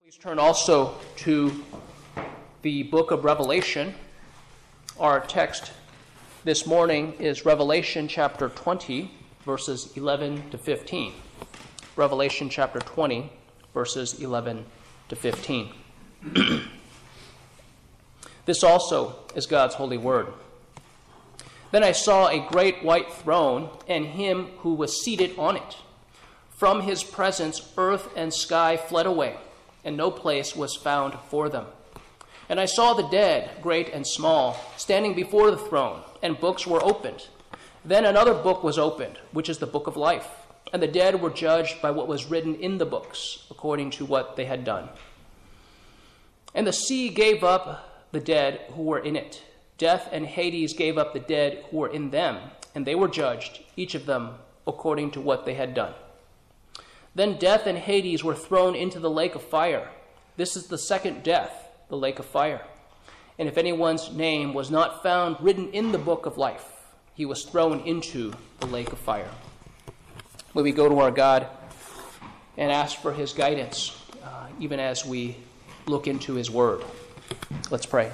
Please turn also to the book of Revelation. Our text this morning is Revelation chapter 20, verses 11 to 15. Revelation chapter 20, verses 11 to 15. This also is God's holy word. Then I saw a great white throne and him who was seated on it. From his presence earth and sky fled away, and no place was found for them. And I saw the dead, great and small, standing before the throne, and books were opened. Then another book was opened, which is the book of life. And the dead were judged by what was written in the books, according to what they had done. And the sea gave up the dead who were in it. Death and Hades gave up the dead who were in them, and they were judged, each of them according to what they had done. Then death and Hades were thrown into the lake of fire. This is the second death, the lake of fire. And if anyone's name was not found written in the book of life, he was thrown into the lake of fire. May we go to our God and ask for his guidance, even as we look into his word. Let's pray.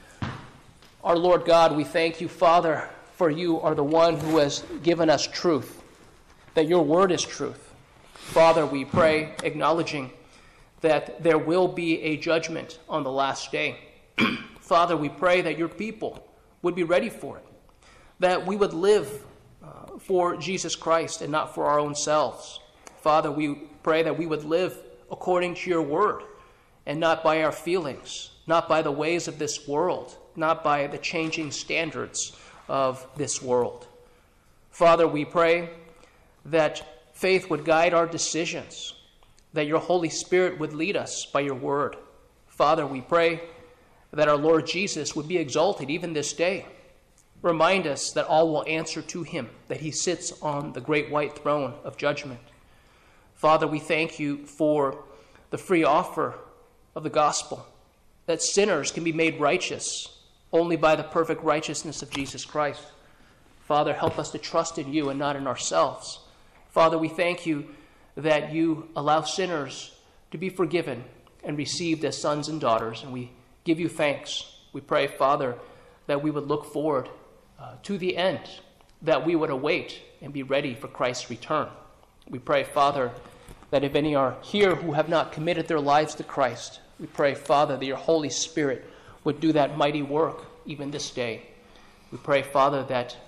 Our Lord God, we thank you, Father, for you are the one who has given us truth, that your word is truth. Father, we pray, acknowledging that there will be a judgment on the last day. Father, we pray that your people would be ready for it, that we would live for Jesus Christ and not for our own selves. Father, we pray that we would live according to your word and not by our feelings, not by the ways of this world, not by the changing standards of this world. Father, we pray that faith would guide our decisions, that your Holy Spirit would lead us by your word. Father, we pray that our Lord Jesus would be exalted even this day. Remind us that all will answer to him, that he sits on the great white throne of judgment. Father, we thank you for the free offer of the gospel, that sinners can be made righteous only by the perfect righteousness of Jesus Christ. Father, help us to trust in you and not in ourselves. Father, we thank you that you allow sinners to be forgiven and received as sons and daughters, and we give you thanks. We pray, Father, that we would look forward to the end, that we would await and be ready for Christ's return. We pray, Father, that if any are here who have not committed their lives to Christ, we pray, Father, that your Holy Spirit would do that mighty work even this day. We pray, Father, that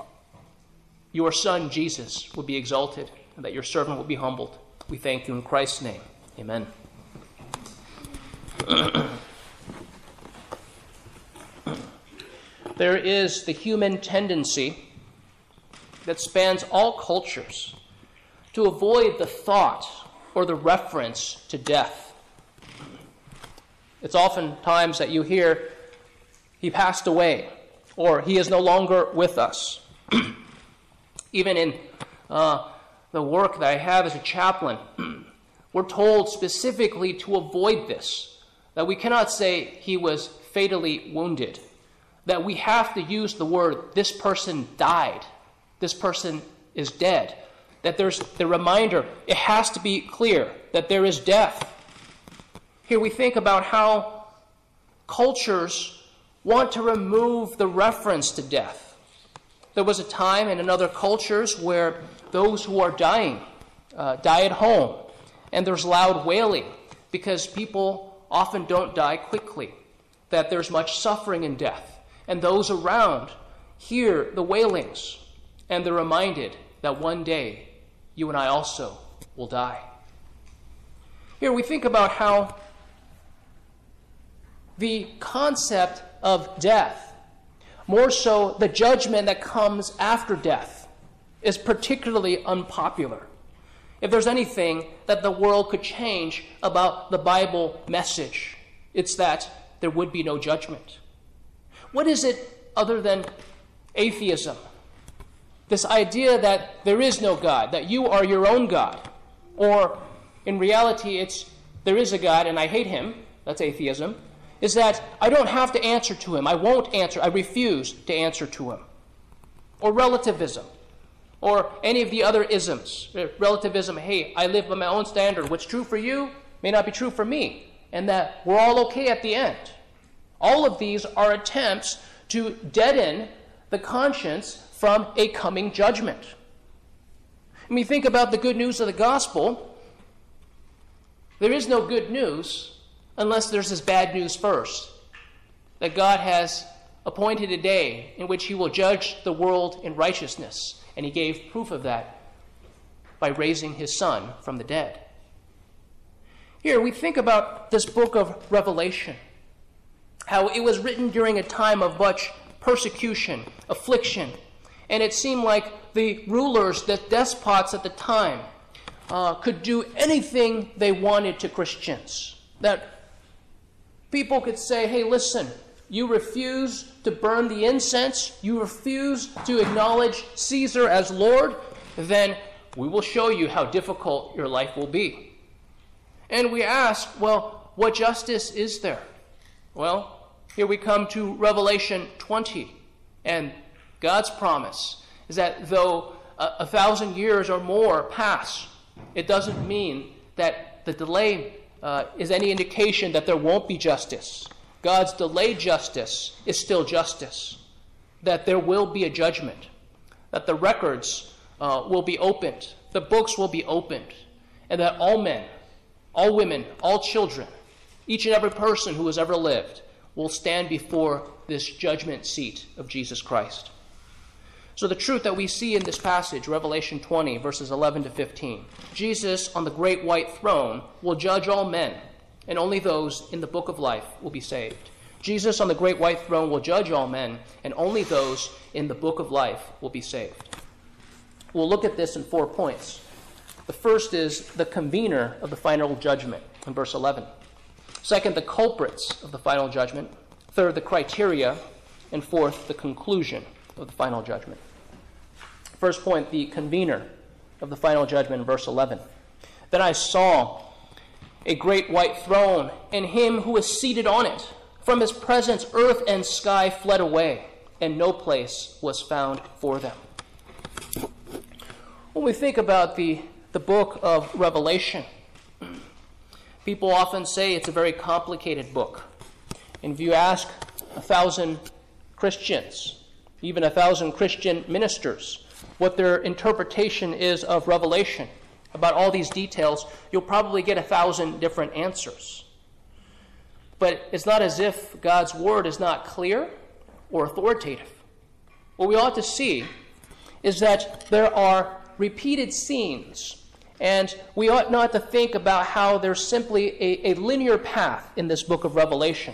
your Son, Jesus, will be exalted and that your servant will be humbled. We thank you in Christ's name. Amen. There is the human tendency that spans all cultures to avoid the thought or the reference to death. It's oftentimes that you hear, he passed away, or he is no longer with us. Even in the work that I have as a chaplain, we're told specifically to avoid this, that we cannot say he was fatally wounded, that we have to use the word, this person died, this person is dead, that there's the reminder, it has to be clear that there is death. Here we think about how cultures want to remove the reference to death. There was a time in other cultures where those who are dying die at home, and there's loud wailing because people often don't die quickly, that there's much suffering in death, and those around hear the wailings, and they're reminded that one day you and I also will die. Here we think about how the concept of death, more so the judgment that comes after death, is particularly unpopular. If there's anything that the world could change about the Bible message, it's that there would be no judgment. What is it other than atheism? This idea that there is no God, that you are your own God. Or in reality, it's there is a God and I hate him, that's atheism, is that I don't have to answer to him. I won't answer. I refuse to answer to him. Or relativism. Or any of the other isms. Relativism, hey, I live by my own standard. What's true for you may not be true for me, and that we're all okay at the end. All of these are attempts to deaden the conscience from a coming judgment. When we think about the good news of the gospel, there is no good news unless there's this bad news first, that God has appointed a day in which he will judge the world in righteousness, and he gave proof of that by raising his Son from the dead. Here we think about this book of Revelation, how it was written during a time of much persecution, affliction, and it seemed like the rulers, the despots at the time, could do anything they wanted to Christians. That people could say, hey, listen, you refuse to burn the incense, you refuse to acknowledge Caesar as Lord, then we will show you how difficult your life will be. And we ask, well, what justice is there? Well, here we come to Revelation 20, and God's promise is that though 1,000 years or more pass, it doesn't mean that the delay is any indication that there won't be justice. God's delayed justice is still justice, that there will be a judgment, that the records will be opened, the books will be opened, and that all men, all women, all children, each and every person who has ever lived will stand before this judgment seat of Jesus Christ. So the truth that we see in this passage, Revelation 20, verses 11 to 15, Jesus on the great white throne will judge all men, and only those in the book of life will be saved. Jesus on the great white throne will judge all men, and only those in the book of life will be saved. We'll look at this in 4 points. The first is the convener of the final judgment in verse 11. Second, the culprits of the final judgment. Third, the criteria. And fourth, the conclusion of the final judgment. First point, the convener of the final judgment in verse 11. Then I saw a great white throne, and him who was seated on it. From his presence earth and sky fled away, and no place was found for them. When we think about the book of Revelation, people often say it's a very complicated book. And if you ask 1,000 Christians, even 1,000 Christian ministers, what their interpretation is of Revelation, about all these details, you'll probably get 1,000 different answers. But it's not as if God's word is not clear or authoritative. What we ought to see is that there are repeated scenes, and we ought not to think about how there's simply a linear path in this book of Revelation.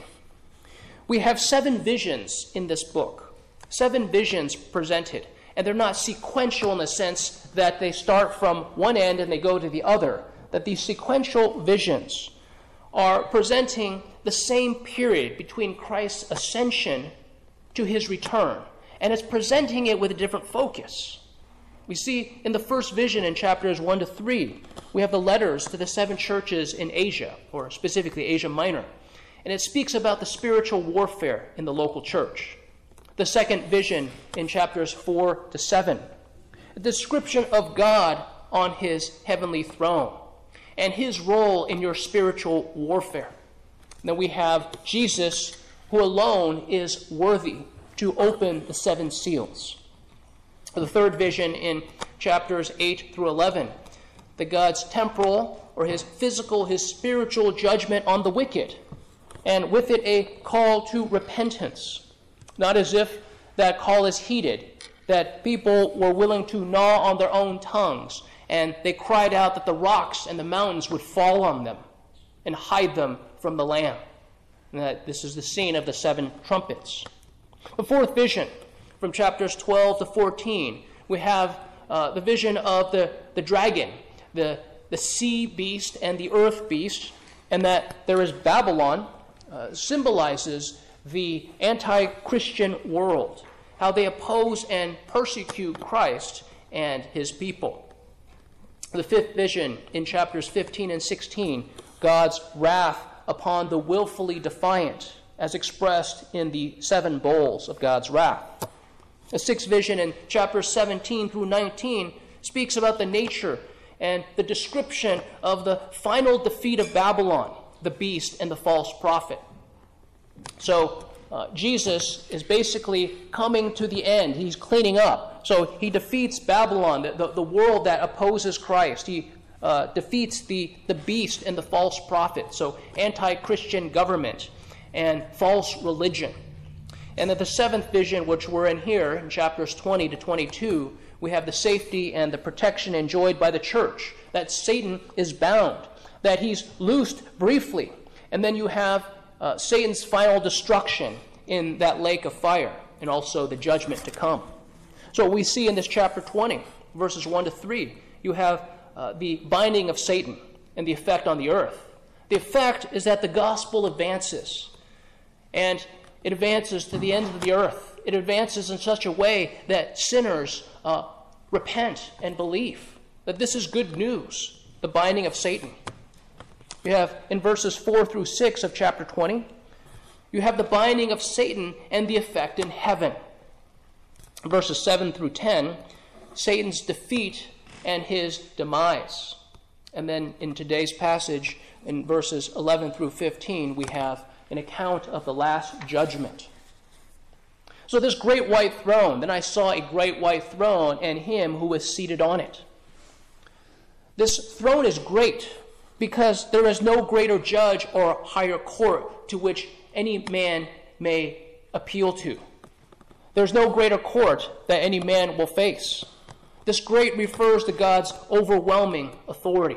We have 7 visions in this book, 7 visions presented, and they're not sequential in the sense that they start from one end and they go to the other, that these sequential visions are presenting the same period between Christ's ascension to his return, and it's presenting it with a different focus. We see in the first vision in chapters 1 to 3, we have the letters to the 7 churches in Asia, or specifically Asia Minor, and it speaks about the spiritual warfare in the local church. The second vision in chapters 4 to 7, a description of God on his heavenly throne and his role in your spiritual warfare. And then we have Jesus, who alone is worthy to open the 7 seals. The third vision in chapters 8 through 11, the God's temporal, or his physical, his spiritual judgment on the wicked, and with it a call to repentance. Not as if that call is heeded, that people were willing to gnaw on their own tongues, and they cried out that the rocks and the mountains would fall on them and hide them from the Lamb. And that this is the scene of the 7 trumpets. The fourth vision, from chapters 12 to 14, we have the vision of the dragon, the sea beast and the earth beast, and that there is Babylon, symbolizes the anti-Christian world, how they oppose and persecute Christ and his people. The fifth vision in chapters 15 and 16, God's wrath upon the willfully defiant, as expressed in the 7 bowls of God's wrath. The sixth vision in chapters 17 through 19 speaks about the nature and the description of the final defeat of Babylon, the beast and the false prophet. So Jesus is basically coming to the end. He's cleaning up. So he defeats Babylon, the world that opposes Christ. He defeats the beast and the false prophet. So anti-Christian government and false religion. And at the seventh vision, which we're in here, in chapters 20 to 22, we have the safety and the protection enjoyed by the church, that Satan is bound, that he's loosed briefly. And then you have Satan's final destruction in that lake of fire, and also the judgment to come. So we see in this chapter 20, verses 1 to 3, you have the binding of Satan and the effect on the earth. The effect is that the gospel advances, and it advances to the ends of the earth. It advances in such a way that sinners repent and believe that this is good news, the binding of Satan. You have in verses 4 through 6 of chapter 20, you have the binding of Satan and the effect in heaven. Verses 7 through 10, Satan's defeat and his demise. And then in today's passage, in verses 11 through 15, we have an account of the last judgment. So this great white throne, then I saw a great white throne and him who was seated on it. This throne is great because there is no greater judge or higher court to which any man may appeal to. There's no greater court that any man will face. This great refers to God's overwhelming authority.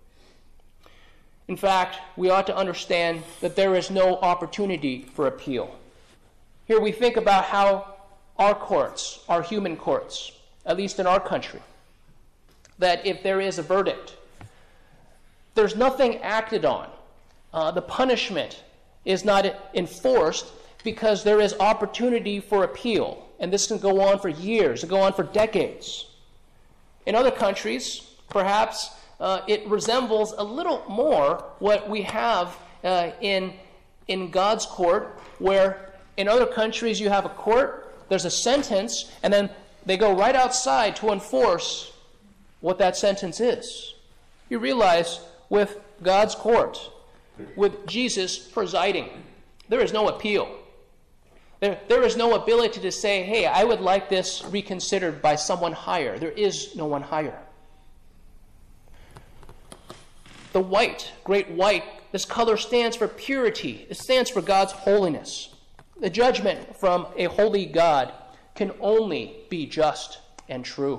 In fact, we ought to understand that there is no opportunity for appeal. Here we think about how our courts, our human courts, at least in our country, that if there is a verdict, there's nothing acted on. The punishment is not enforced because there is opportunity for appeal. And this can go on for years, it can go on for decades. In other countries, perhaps it resembles a little more what we have in God's court, where in other countries you have a court, there's a sentence, and then they go right outside to enforce what that sentence is. You realize with God's court, with Jesus presiding, there is no appeal. There is no ability to say, hey, I would like this reconsidered by someone higher. There is no one higher. The white, great white, this color stands for purity. It stands for God's holiness. The judgment from a holy God can only be just and true.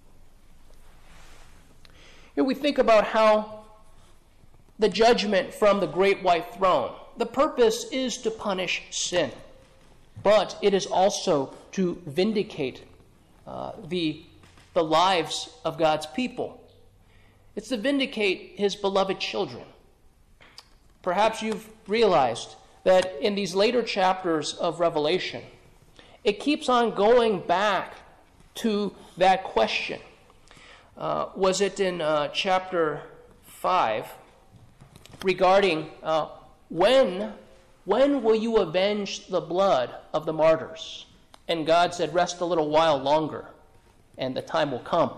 Here we think about how the judgment from the great white throne, the purpose is to punish sin, but it is also to vindicate the lives of God's people. It's to vindicate his beloved children. Perhaps you've realized that in these later chapters of Revelation, it keeps on going back to that question. Was it in chapter 5 regarding when will you avenge the blood of the martyrs? And God said, rest a little while longer, and the time will come.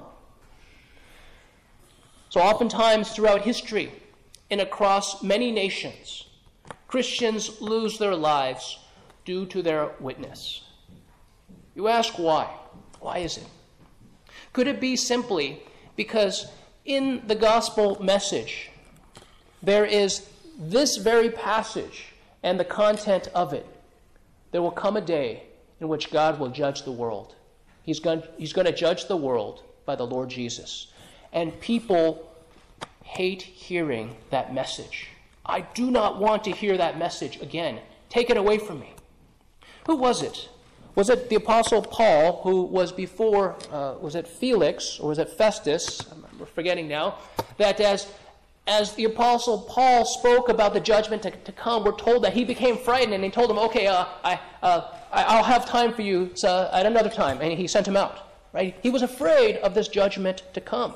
So oftentimes throughout history and across many nations, Christians lose their lives due to their witness. You ask why? Why is it? Could it be simply because in the gospel message, there is this very passage and the content of it? There will come a day in which God will judge the world. He's going to judge the world by the Lord Jesus. And people hate hearing that message. I do not want to hear that message again. Take it away from me. Who was it? Was it the Apostle Paul, who was before, was it Felix, or was it Festus? I'm forgetting now. That as the Apostle Paul spoke about the judgment to come, we're told that he became frightened, and he told him, okay, I'll have time for you at another time. And he sent him out. Right? He was afraid of this judgment to come.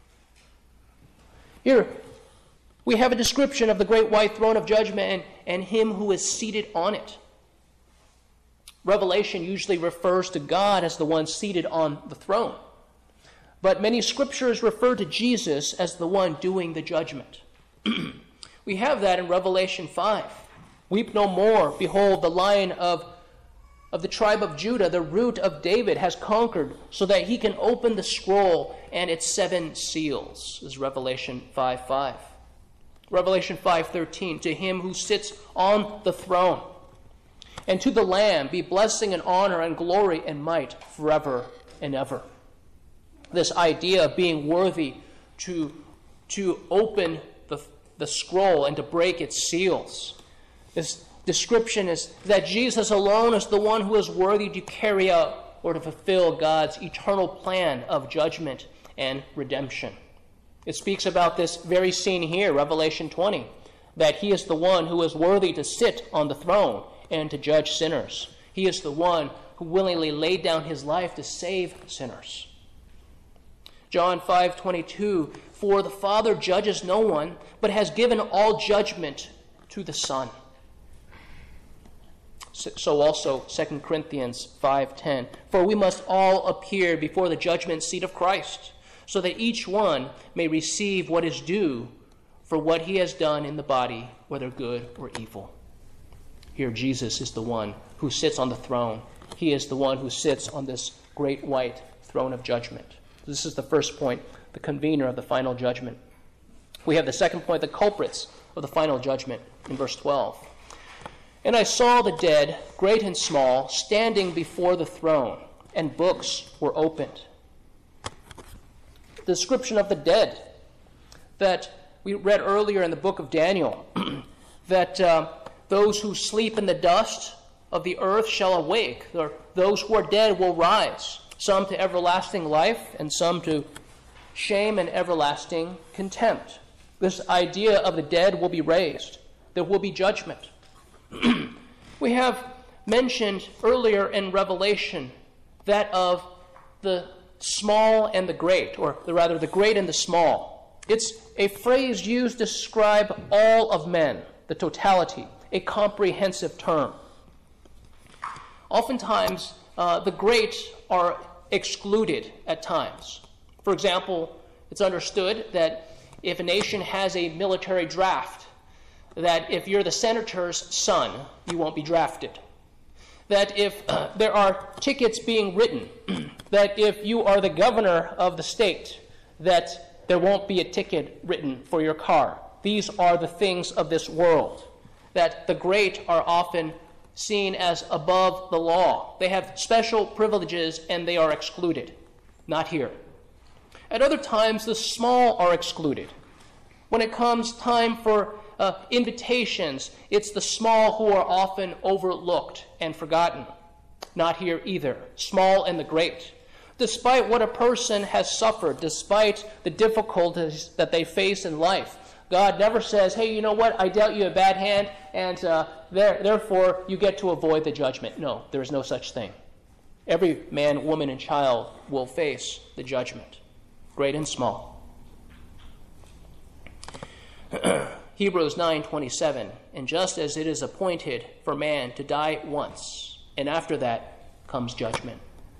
Here, we have a description of the great white throne of judgment and him who is seated on it. Revelation usually refers to God as the one seated on the throne. But many scriptures refer to Jesus as the one doing the judgment. We have that in Revelation 5. Weep no more. Behold, the Lion of the tribe of Judah, the root of David, has conquered so that he can open the scroll and its 7 seals. This is Revelation 5:5. Revelation 5:13, to him who sits on the throne and to the Lamb be blessing and honor and glory and might forever and ever. This idea of being worthy to open the scroll and to break its seals. This description is that Jesus alone is the one who is worthy to carry out or to fulfill God's eternal plan of judgment and redemption. It speaks about this very scene here, Revelation 20, that he is the one who is worthy to sit on the throne and to judge sinners. He is the one who willingly laid down his life to save sinners. John 5:22, for the Father judges no one, but has given all judgment to the Son. So also 2 Corinthians 5:10, for we must all appear before the judgment seat of Christ, so that each one may receive what is due for what he has done in the body, whether good or evil. Here Jesus is the one who sits on the throne. He is the one who sits on this great white throne of judgment. This is the first point, the convener of the final judgment. We have the second point, the culprits of the final judgment in verse 12. And I saw the dead, great and small, standing before the throne, and books were opened. The description of the dead that we read earlier in the book of Daniel, that those who sleep in the dust of the earth shall awake, or those who are dead will rise, some to everlasting life and some to shame and everlasting contempt. This idea of the dead will be raised. There will be judgment. We have mentioned earlier in Revelation that of the small and the great, or rather the great and the small. It's a phrase used to describe all of men, the totality, a comprehensive term. Oftentimes, the great are excluded at times. For example, it's understood that if a nation has a military draft, that if you're the senator's son, you won't be drafted. That if there are tickets being written, that if you are the governor of the state, that there won't be a ticket written for your car. These are the things of this world. That the great are often seen as above the law. They have special privileges and they are excluded. Not here. At other times, the small are excluded. When it comes time for invitations, it's the small who are often overlooked and forgotten. Not here either. Small and the great. Despite what a person has suffered, despite the difficulties that they face in life, God never says, hey, you know what, I dealt you a bad hand, and therefore you get to avoid the judgment. No, there is no such thing. Every man, woman, and child will face the judgment, great and small. Hebrews 9:27, and just as it is appointed for man to die once, and after that comes judgment.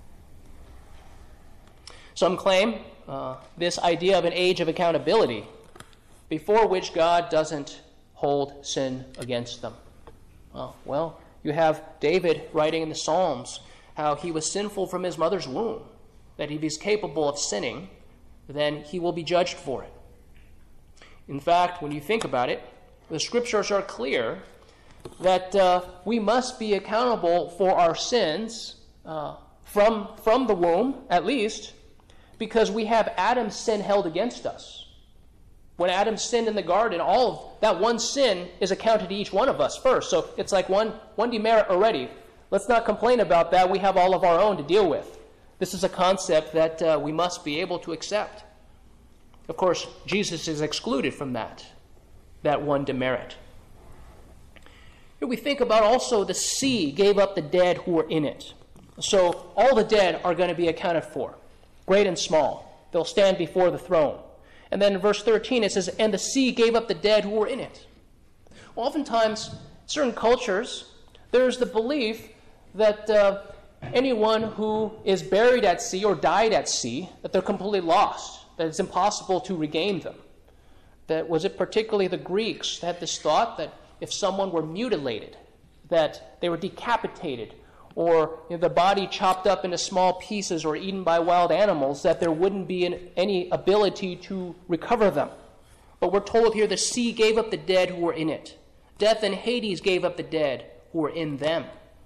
Some claim this idea of an age of accountability, before which God doesn't hold sin against them. Well, you have David writing in the Psalms how he was sinful from his mother's womb, that if he's capable of sinning, then he will be judged for it. In fact, when you think about it, the scriptures are clear that we must be accountable for our sins from the womb, at least, because we have Adam's sin held against us. When Adam sinned in the garden, all of that one sin is accounted to each one of us first. So it's like one demerit already. Let's not complain about that. We have all of our own to deal with. This is a concept that we must be able to accept. Of course, Jesus is excluded from that one demerit. Here we think about also the sea gave up the dead who were in it. So all the dead are going to be accounted for, great and small. They'll stand before the throne. And then in verse 13 it says, and the sea gave up the dead who were in it. Oftentimes, certain cultures, there's the belief that anyone who is buried at sea or died at sea, that they're completely lost, that it's impossible to regain them. That was it particularly the Greeks that had this thought that if someone were mutilated, that they were decapitated, or the body chopped up into small pieces or eaten by wild animals, that there wouldn't be any ability to recover them. But we're told here the sea gave up the dead who were in it. Death and Hades gave up the dead who were in them.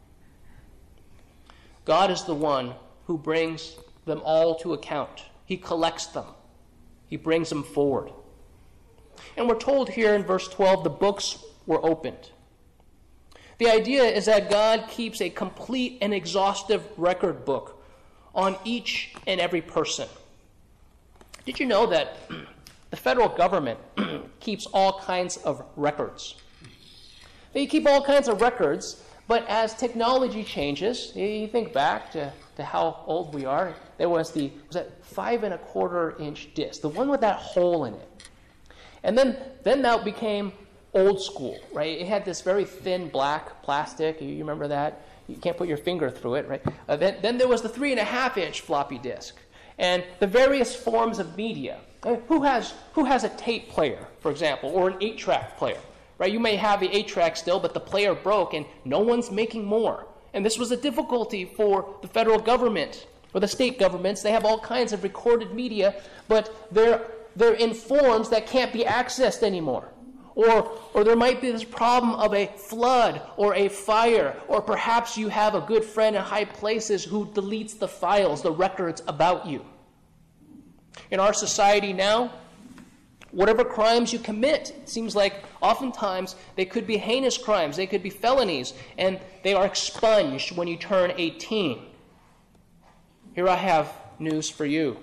God is the one who brings them all to account. He collects them. He brings them forward. And we're told here in verse 12, the books were opened. The idea is that God keeps a complete and exhaustive record book on each and every person. Did you know that the federal government keeps all kinds of records? They keep all kinds of records, but as technology changes, you think back to how old we are. There was that 5 1/4 inch disc, the one with that hole in it. And then that became old school, right? It had this very thin black plastic. You remember that? You can't put your finger through it, right? Then there was the 3 1/2 inch floppy disk, and the various forms of media. Who has a tape player, for example, or an 8-track player? Right? You may have the 8-track still, but the player broke, and no one's making more. And this was a difficulty for the federal government or the state governments. They have all kinds of recorded media, but they're in forms that can't be accessed anymore. Or there might be this problem of a flood or a fire, or perhaps you have a good friend in high places who deletes the files, the records about you. In our society now, whatever crimes you commit, it seems like oftentimes they could be heinous crimes, they could be felonies, and they are expunged when you turn 18. Here I have news for you.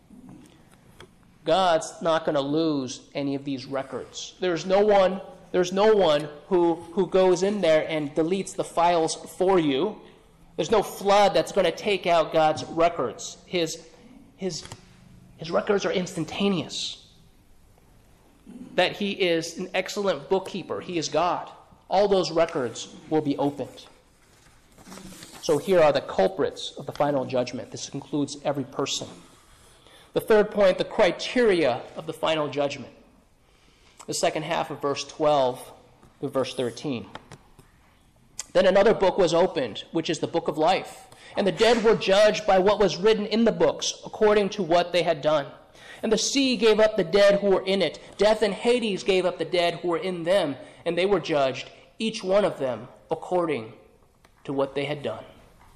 God's not going to lose any of these records. There's no one who goes in there and deletes the files for you. There's no flood that's going to take out God's records. His records are instantaneous. That he is an excellent bookkeeper. He is God. All those records will be opened. So here are the culprits of the final judgment. This includes every person. The third point, the criteria of the final judgment. The second half of verse 12 to verse 13. Then another book was opened, which is the book of life. And the dead were judged by what was written in the books, according to what they had done. And the sea gave up the dead who were in it. Death and Hades gave up the dead who were in them. And they were judged, each one of them, according to what they had done.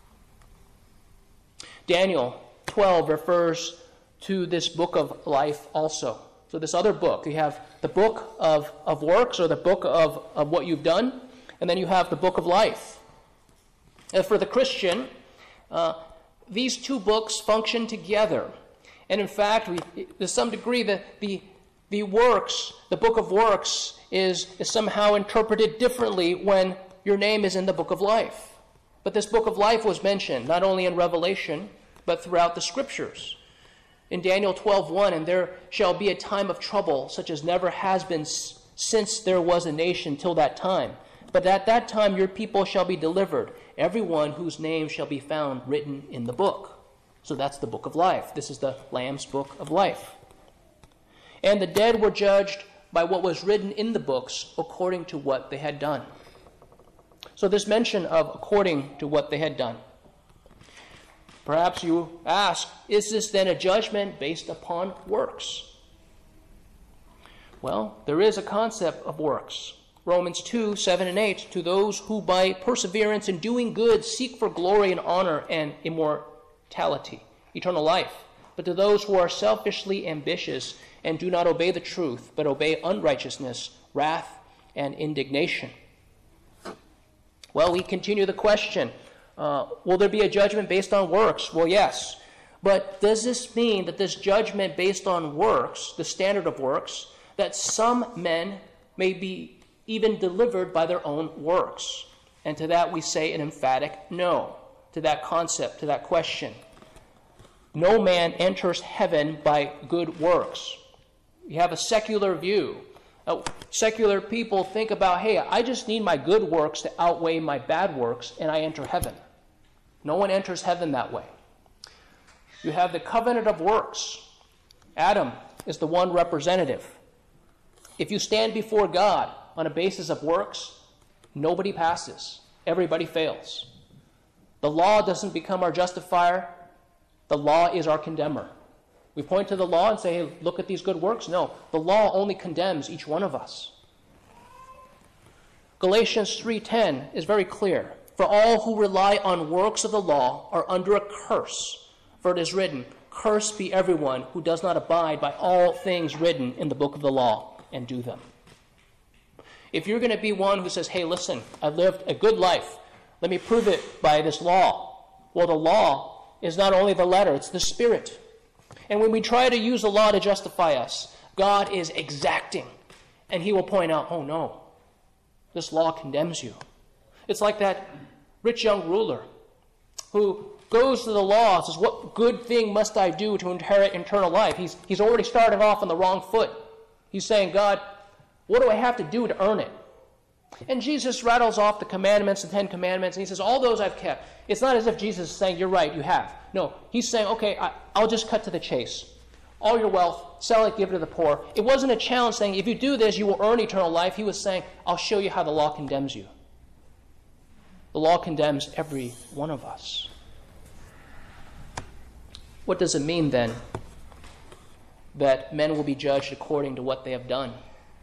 Daniel 12 refers to this book of life also. So this other book, you have the book of works, or the book of what you've done, and then you have the book of life. And for the Christian, these two books function together. And in fact, to some degree, the works, the book of works, is somehow interpreted differently when your name is in the book of life. But this book of life was mentioned not only in Revelation, but throughout the Scriptures. In Daniel 12:1, and there shall be a time of trouble, such as never has been since there was a nation till that time. But at that time your people shall be delivered, everyone whose name shall be found written in the book. So that's the book of life. This is the Lamb's book of life. And the dead were judged by what was written in the books according to what they had done. So this mention of according to what they had done. Perhaps you ask, is this then a judgment based upon works? Well, there is a concept of works. Romans 2, 7 and 8, to those who by perseverance in doing good seek for glory and honor and immortality, eternal life. But to those who are selfishly ambitious and do not obey the truth, but obey unrighteousness, wrath, and indignation. Well, we continue the question. Will there be a judgment based on works? Well, yes. But does this mean that this judgment based on works, the standard of works, that some men may be even delivered by their own works? And to that we say an emphatic no, to that concept, to that question. No man enters heaven by good works. You have a secular view. Secular people think about, hey, I just need my good works to outweigh my bad works, and I enter heaven. No one enters heaven that way. You have the covenant of works. Adam is the one representative. If you stand before God on a basis of works, nobody passes. Everybody fails. The law doesn't become our justifier. The law is our condemner. We point to the law and say, hey, look at these good works. No, the law only condemns each one of us. Galatians 3:10 is very clear. For all who rely on works of the law are under a curse. For it is written, cursed be everyone who does not abide by all things written in the book of the law and do them. If you're going to be one who says, hey, listen, I've lived a good life. Let me prove it by this law. Well, the law is not only the letter, it's the spirit. And when we try to use the law to justify us, God is exacting. And he will point out, oh no, this law condemns you. It's like that rich young ruler who goes to the law and says, what good thing must I do to inherit eternal life? He's already started off on the wrong foot. He's saying, God, what do I have to do to earn it? And Jesus rattles off the commandments, the 10 commandments, and he says, all those I've kept. It's not as if Jesus is saying, you're right, you have. No, he's saying, okay, I'll just cut to the chase. All your wealth, sell it, give it to the poor. It wasn't a challenge saying, if you do this, you will earn eternal life. He was saying, I'll show you how the law condemns you. The law condemns every one of us. What does it mean, then, that men will be judged according to what they have done?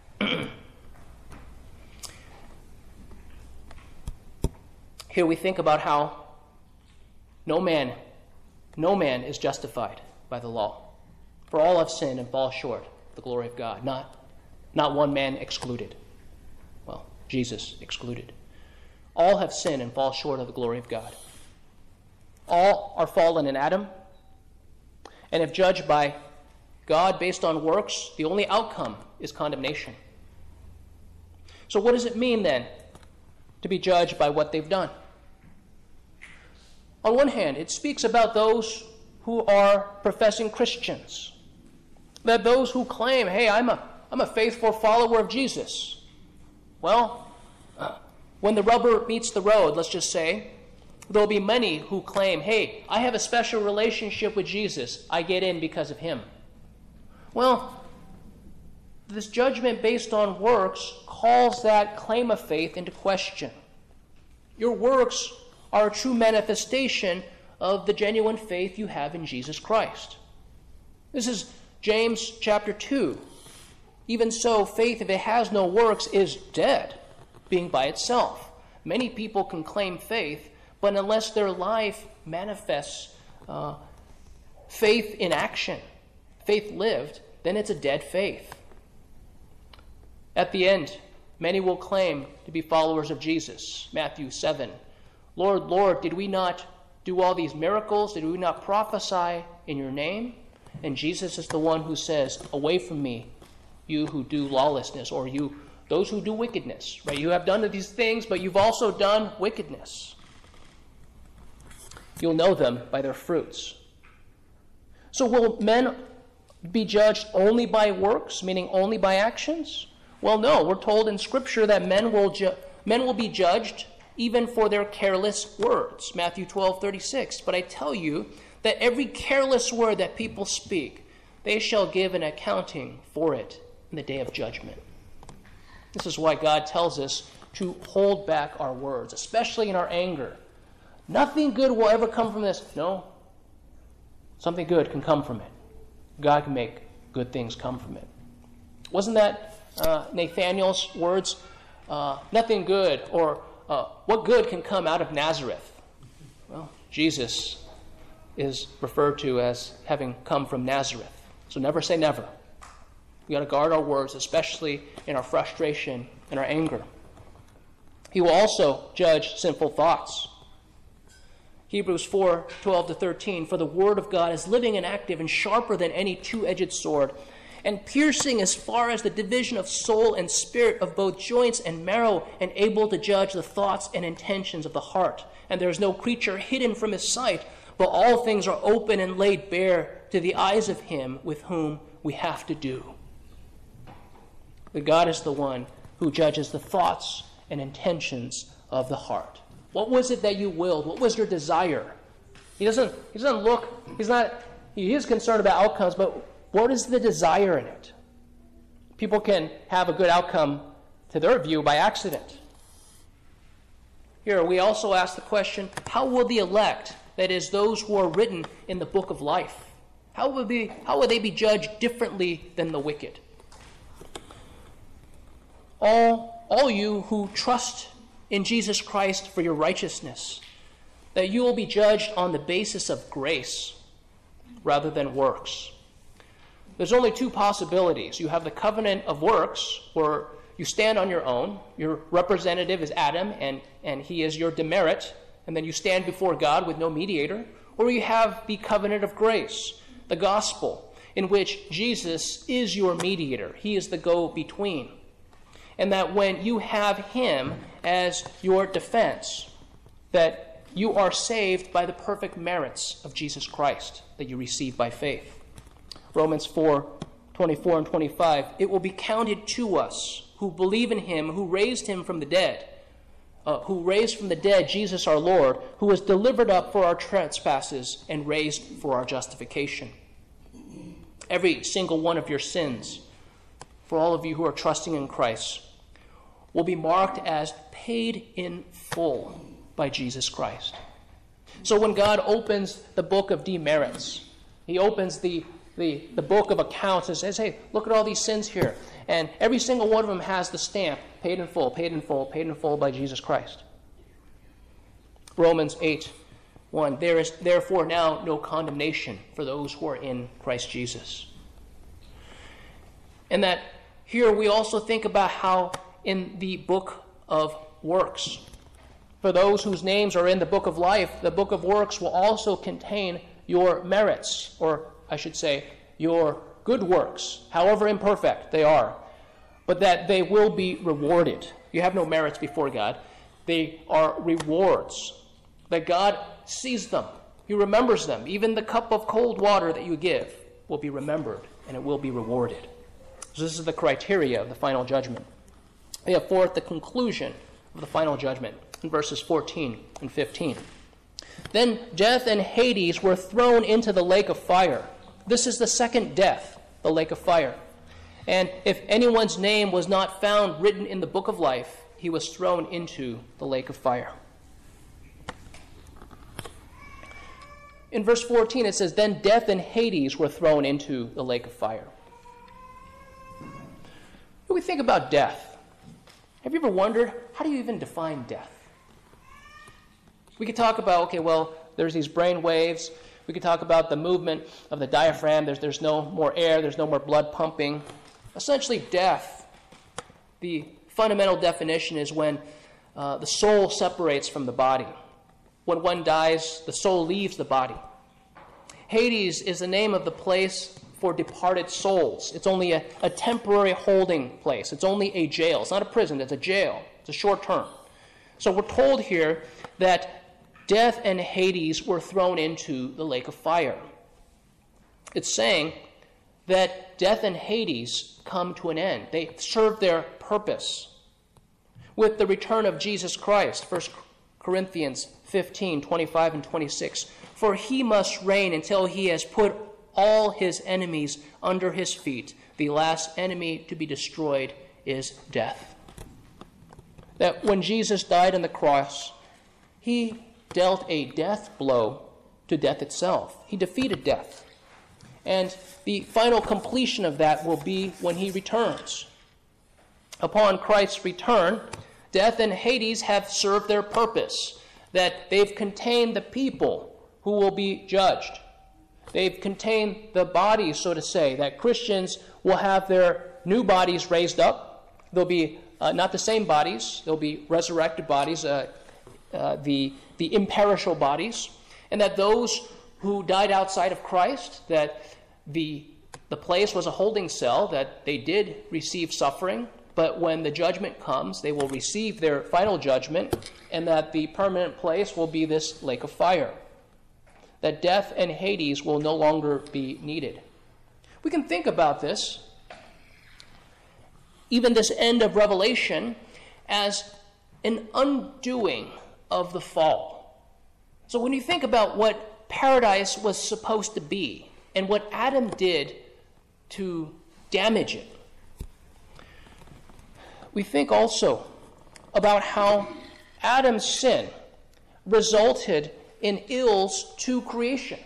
Here we think about how no man is justified by the law. For all have sinned and fall short of the glory of God. Not one man excluded. Well, Jesus excluded. All have sinned and fall short of the glory of God. All are fallen in Adam. And if judged by God based on works, the only outcome is condemnation. So what does it mean then to be judged by what they've done? On one hand, it speaks about those who are professing Christians. That those who claim, hey, I'm a faithful follower of Jesus. Well, when the rubber meets the road, let's just say, there'll be many who claim, hey, I have a special relationship with Jesus. I get in because of him. Well, this judgment based on works calls that claim of faith into question. Your works are a true manifestation of the genuine faith you have in Jesus Christ. This is James chapter 2. Even so, faith, if it has no works, is dead, being by itself. Many people can claim faith, but unless their life manifests faith in action, faith lived, then it's a dead faith. At the end, many will claim to be followers of Jesus. Matthew 7. Lord, Lord, did we not do all these miracles? Did we not prophesy in your name? And Jesus is the one who says, away from me, you who do lawlessness, or those who do wickedness. Right? You have done these things, but you've also done wickedness. You'll know them by their fruits. So will men be judged only by works, meaning only by actions? Well, no. We're told in Scripture that men will be judged even for their careless words. Matthew 12:36. But I tell you that every careless word that people speak, they shall give an accounting for it in the day of judgment. This is why God tells us to hold back our words, especially in our anger. Nothing good will ever come from this. No. Something good can come from it. God can make good things come from it. Wasn't that Nathanael's words? Nothing good, or what good can come out of Nazareth? Well, Jesus is referred to as having come from Nazareth. So never say never. We got to guard our words, especially in our frustration and our anger. He will also judge sinful thoughts. Hebrews 4:12-13. For the word of God is living and active and sharper than any two-edged sword, and piercing as far as the division of soul and spirit, of both joints and marrow, and able to judge the thoughts and intentions of the heart. And there is no creature hidden from his sight, but all things are open and laid bare to the eyes of him with whom we have to do. But God is the one who judges the thoughts and intentions of the heart. What was it that you willed? What was your desire? He doesn't look, he is concerned about outcomes, but what is the desire in it? People can have a good outcome to their view by accident. Here, we also ask the question, how will the elect, that is, those who are written in the book of life, how will they be judged differently than the wicked? All you who trust in Jesus Christ for your righteousness, that you will be judged on the basis of grace rather than works. There's only two possibilities. You have the covenant of works, where you stand on your own. Your representative is Adam, and he is your demerit, and then you stand before God with no mediator. Or you have the covenant of grace, the gospel, in which Jesus is your mediator. He is the go-between. And that when you have him as your defense, that you are saved by the perfect merits of Jesus Christ that you receive by faith. Romans 4:24 and 25, it will be counted to us who believe in him who raised him from the dead, who raised from the dead Jesus our Lord, who was delivered up for our trespasses and raised for our justification. Every single one of your sins, for all of you who are trusting in Christ, will be marked as paid in full by Jesus Christ. So when God opens the book of demerits, he opens the book of accounts and says, hey, look at all these sins here. And every single one of them has the stamp, paid in full, paid in full, paid in full by Jesus Christ. Romans 8:1, there is therefore now no condemnation for those who are in Christ Jesus. And that here we also think about how in the book of works, for those whose names are in the book of life, the book of works will also contain your merits, or I should say, your good works, however imperfect they are, but that they will be rewarded. You have no merits before God. They are rewards, that God sees them. He remembers them. Even the cup of cold water that you give will be remembered, and it will be rewarded. So this is the criteria of the final judgment. We have fourth, the conclusion of the final judgment in verses 14 and 15. Then death and Hades were thrown into the lake of fire. This is the second death, the lake of fire. And if anyone's name was not found written in the book of life, he was thrown into the lake of fire. In verse 14 it says, then death and Hades were thrown into the lake of fire. When we think about death, have you ever wondered, how do you even define death? We could talk about, okay, well, there's these brain waves. We could talk about the movement of the diaphragm. There's no more air. There's no more blood pumping. Essentially, death, the fundamental definition is when the soul separates from the body. When one dies, the soul leaves the body. Hades is the name of the place for departed souls. It's only a temporary holding place. It's only a jail. It's not a prison. It's a jail. It's a short term. So we're told here that death and Hades were thrown into the lake of fire. It's saying that death and Hades come to an end. They serve their purpose. With the return of Jesus Christ, 1 Corinthians 15:25 and 26, for he must reign until he has put all his enemies under his feet. The last enemy to be destroyed is death. That when Jesus died on the cross, he dealt a death blow to death itself. He defeated death. And the final completion of that will be when he returns. Upon Christ's return, death and Hades have served their purpose, that they've contained the people who will be judged. They've contained the bodies, so to say, that Christians will have their new bodies raised up. They'll be not the same bodies. They'll be resurrected bodies, the imperishable bodies. And that those who died outside of Christ, that the place was a holding cell, that they did receive suffering, but when the judgment comes, they will receive their final judgment, and that the permanent place will be this lake of fire. That death and Hades will no longer be needed. We can think about this, even this end of Revelation, as an undoing of the fall. So when you think about what paradise was supposed to be and what Adam did to damage it, we think also about how Adam's sin resulted in ills to creation.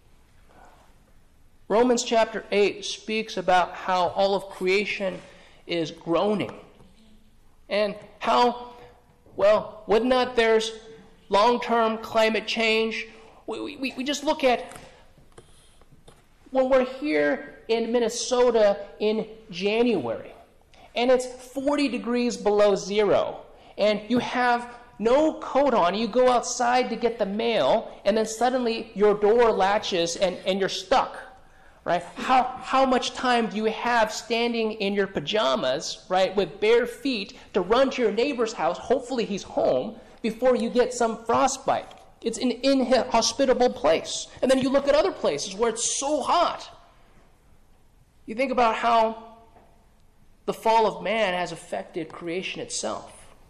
Romans chapter 8 speaks about how all of creation is groaning. And how, well, wouldn't that there's long-term climate change? We just look at when we're here in Minnesota in January, and it's 40 degrees below zero, and you have no coat on, you go outside to get the mail, and then suddenly your door latches and you're stuck. Right? How much time do you have standing in your pajamas, right, with bare feet to run to your neighbor's house, hopefully he's home, before you get some frostbite? It's an inhospitable place. And then you look at other places where it's so hot. You think about how the fall of man has affected creation itself.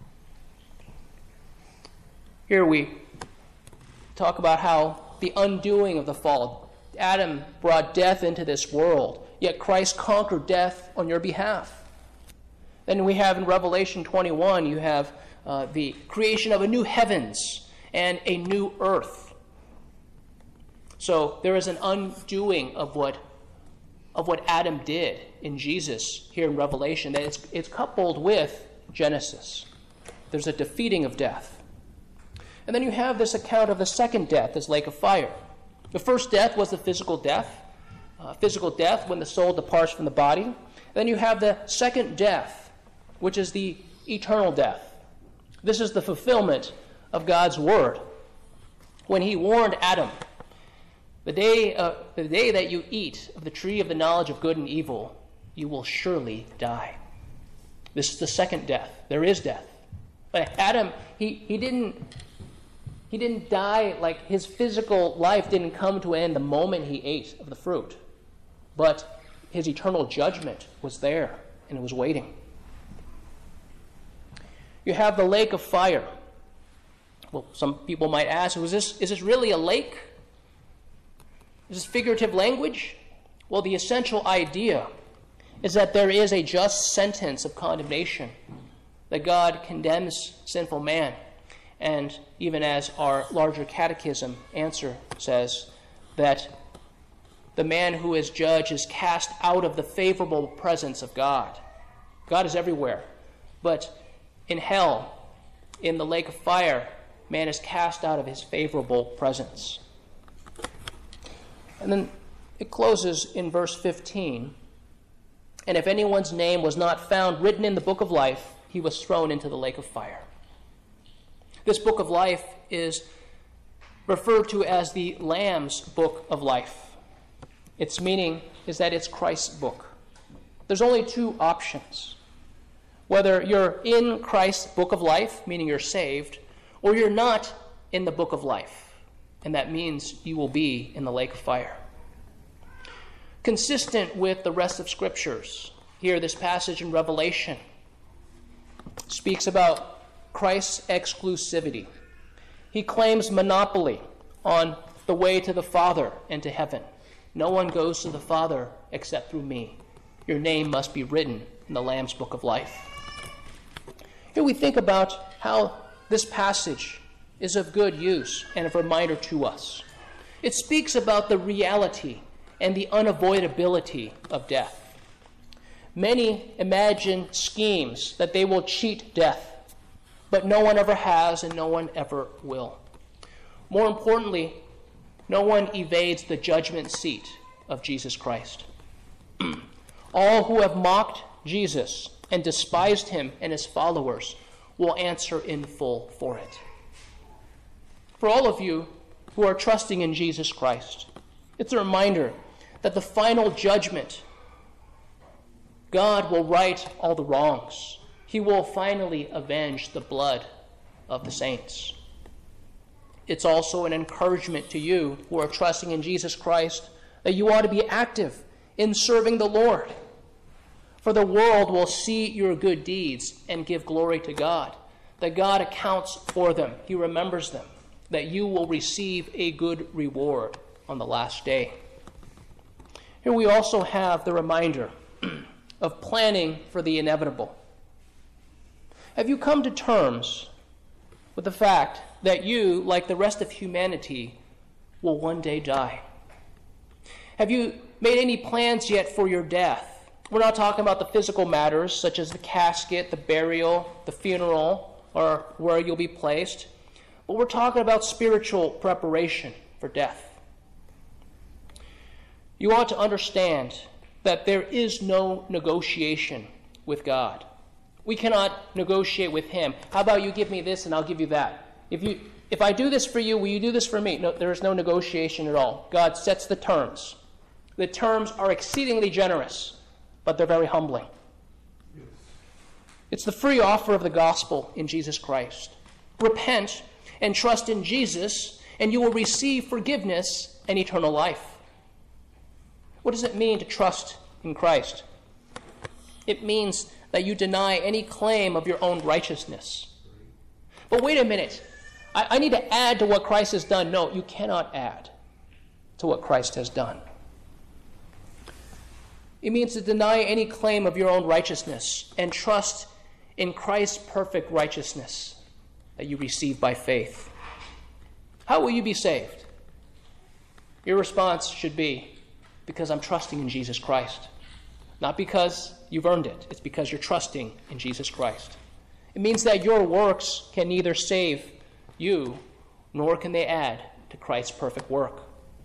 Here we talk about how the undoing of the fall. Adam brought death into this world, yet Christ conquered death on your behalf. Then we have in Revelation 21, you have the creation of a new heavens and a new earth. So there is an undoing of what Adam did in Jesus here in Revelation. That it's coupled with Genesis. There's a defeating of death. And then you have this account of the second death, this lake of fire. The first death was the physical death when the soul departs from the body. And then you have the second death, which is the eternal death. This is the fulfillment of God's word. When he warned Adam, the day that you eat of the tree of the knowledge of good and evil, you will surely die. This is the second death. There is death. But Adam, he didn't die, like his physical life didn't come to an end the moment he ate of the fruit. But his eternal judgment was there, and it was waiting. You have the lake of fire. Well, some people might ask, is this really a lake? Is this figurative language? Well, the essential idea is that there is a just sentence of condemnation, that God condemns sinful man. And even as our larger catechism answer says, that the man who is judged is cast out of the favorable presence of God. God is everywhere. But in hell, in the lake of fire, man is cast out of his favorable presence. And then it closes in verse 15. And if anyone's name was not found written in the book of life, he was thrown into the lake of fire. This book of life is referred to as the Lamb's book of life. Its meaning is that it's Christ's book. There's only two options. Whether you're in Christ's book of life, meaning you're saved, or you're not in the book of life, and that means you will be in the lake of fire. Consistent with the rest of Scriptures, here this passage in Revelation speaks about Christ's exclusivity. He claims monopoly on the way to the Father and to heaven. No one goes to the Father except through me. Your name must be written in the Lamb's book of life. Here we think about how this passage is of good use and a reminder to us. It speaks about the reality and the unavoidability of death. Many imagine schemes that they will cheat death, but no one ever has and no one ever will. More importantly, no one evades the judgment seat of Jesus Christ. All who have mocked Jesus and despised him and his followers will answer in full for it. For all of you who are trusting in Jesus Christ, it's a reminder that the final judgment, God will right all the wrongs. He will finally avenge the blood of the saints. It's also an encouragement to you who are trusting in Jesus Christ that you ought to be active in serving the Lord. For the world will see your good deeds and give glory to God. that God accounts for them. He remembers them, that you will receive a good reward on the last day. Here we also have the reminder of planning for the inevitable. Have you come to terms with the fact that you, like the rest of humanity, will one day die? Have you made any plans yet for your death? We're not talking about the physical matters, such as the casket, the burial, the funeral, or where you'll be placed. But we're talking about spiritual preparation for death. You ought to understand that there is no negotiation with God. We cannot negotiate with him. How about you give me this and I'll give you that? If I do this for you, will you do this for me? No, there is no negotiation at all. God sets the terms. The terms are exceedingly generous, but they're very humbling. It's the free offer of the gospel in Jesus Christ. Repent and trust in Jesus, and you will receive forgiveness and eternal life. What does it mean to trust in Christ? It means that you deny any claim of your own righteousness. But wait a minute. I need to add to what Christ has done. No, you cannot add to what Christ has done. It means to deny any claim of your own righteousness and trust in Christ's perfect righteousness that you receive by faith. How will you be saved? Your response should be, because I'm trusting in Jesus Christ. Not because you've earned it. It's because you're trusting in Jesus Christ. It means that your works can neither save you, nor can they add to Christ's perfect work.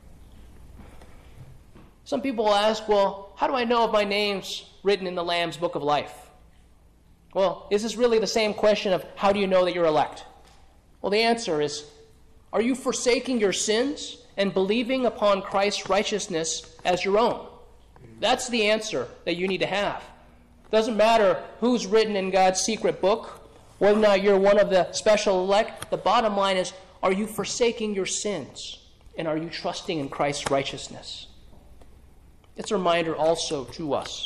Some people ask, well, how do I know if my name's written in the Lamb's Book of Life? Well, is this really the same question of how do you know that you're elect? Well, the answer is, are you forsaking your sins and believing upon Christ's righteousness as your own? That's the answer that you need to have. It doesn't matter who's written in God's secret book, whether or not you're one of the special elect. The bottom line is, are you forsaking your sins? And are you trusting in Christ's righteousness? It's a reminder also to us.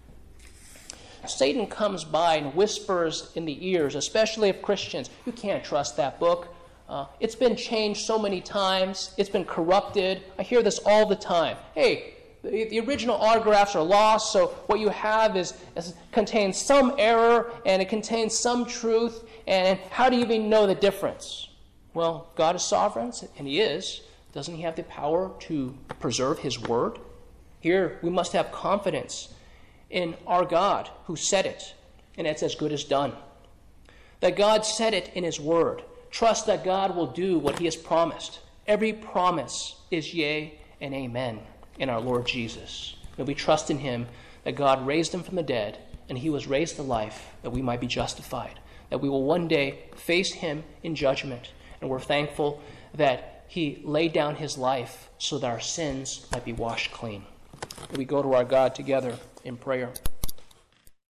Satan comes by and whispers in the ears, especially of Christians, you can't trust that book. It's been changed so many times. It's been corrupted. I hear this all the time. Hey, the original autographs are lost, so what you have contains some error and it contains some truth, and how do you even know the difference? Well, God is sovereign, and he is. Doesn't he have the power to preserve his word? Here, we must have confidence in our God who said it, and it's as good as done. That God said it in his word. Trust that God will do what he has promised. Every promise is yea and amen in our Lord Jesus. That we trust in him, that God raised him from the dead, and he was raised to life, that we might be justified. That we will one day face him in judgment, and we're thankful that he laid down his life so that our sins might be washed clean. We go to our God together in prayer.